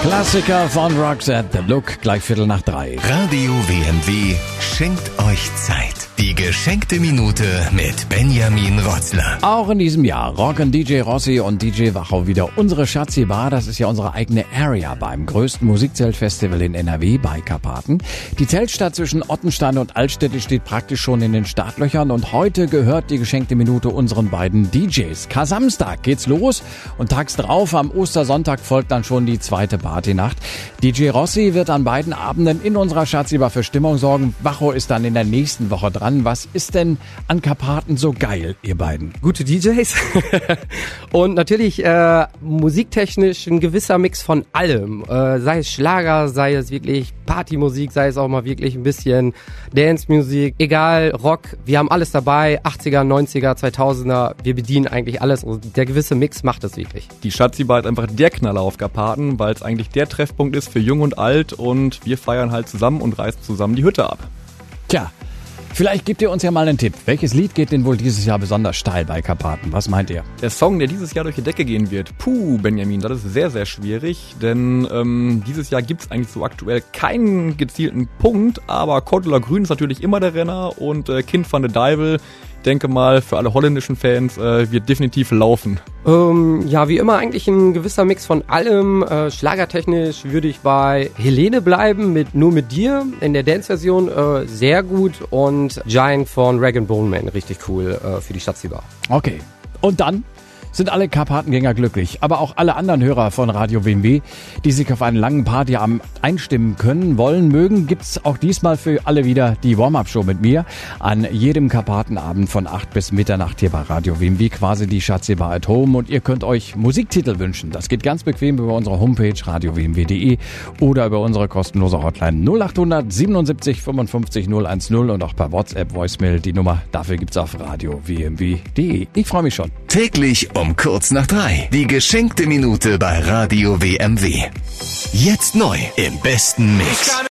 Klassiker von Roxette, The Look, gleich 2:45. Radio WMW schenkt euch Zeit. Die geschenkte Minute mit Benjamin Rotzler. Auch in diesem Jahr rocken DJ Rossi und DJ Wachau wieder unsere Schatzi Bar. Das ist ja unsere eigene Area beim größten Musikzeltfestival in NRW bei Karpaten. Die Zeltstadt zwischen Ottenstein und Altstädte steht praktisch schon in den Startlöchern und heute gehört die geschenkte Minute unseren beiden DJs. Samstag geht's los und tags drauf am Ostersonntag folgt dann schon die zweite Partynacht. DJ Rossi wird an beiden Abenden in unserer Schatzi Bar für Stimmung sorgen. Wachau ist dann in der nächsten Woche dran. Was ist denn an Karpaten so geil, ihr beiden? Gute DJs und natürlich musiktechnisch ein gewisser Mix von allem. Sei es Schlager, sei es wirklich Partymusik, sei es auch mal wirklich ein bisschen Dance-Musik, egal, Rock. Wir haben alles dabei, 80er, 90er, 2000er. Wir bedienen eigentlich alles und der gewisse Mix macht es wirklich. Die Schatzi Bar ist einfach der Knaller auf Karpaten, weil es eigentlich der Treffpunkt ist für Jung und Alt und wir feiern halt zusammen und reißen zusammen die Hütte ab. Tja, vielleicht gebt ihr uns ja mal einen Tipp. Welches Lied geht denn wohl dieses Jahr besonders steil bei Karpaten? Was meint ihr? Der Song, der dieses Jahr durch die Decke gehen wird, Benjamin, das ist sehr, sehr schwierig, denn dieses Jahr gibt's eigentlich so aktuell keinen gezielten Punkt, aber Cordula Grün ist natürlich immer der Renner und Kind van de Dijvel, denke mal, für alle holländischen Fans wird definitiv laufen. Ja, wie immer eigentlich ein gewisser Mix von allem. Schlagertechnisch würde ich bei Helene bleiben, mit Nur mit dir, in der Dance-Version sehr gut und Giant von Rag & Bone Man, richtig cool für die Schatzi Bar. Okay, und dann sind alle Karpatengänger glücklich, aber auch alle anderen Hörer von Radio WMW, die sich auf einen langen Partyabend einstimmen können, wollen, mögen, gibt's auch diesmal für alle wieder die Warm-Up-Show mit mir an jedem Karpatenabend von 8 bis Mitternacht hier bei Radio WMW, quasi die Schatzi Bar at Home und ihr könnt euch Musiktitel wünschen. Das geht ganz bequem über unsere Homepage radiowmw.de oder über unsere kostenlose Hotline 0800 77 55 010 und auch per WhatsApp Voicemail die Nummer. Dafür gibt's auf radiowmw.de. Ich freue mich schon. Täglich um kurz nach 3. Die geschenkte Minute bei Radio WMW. Jetzt neu im besten Mix.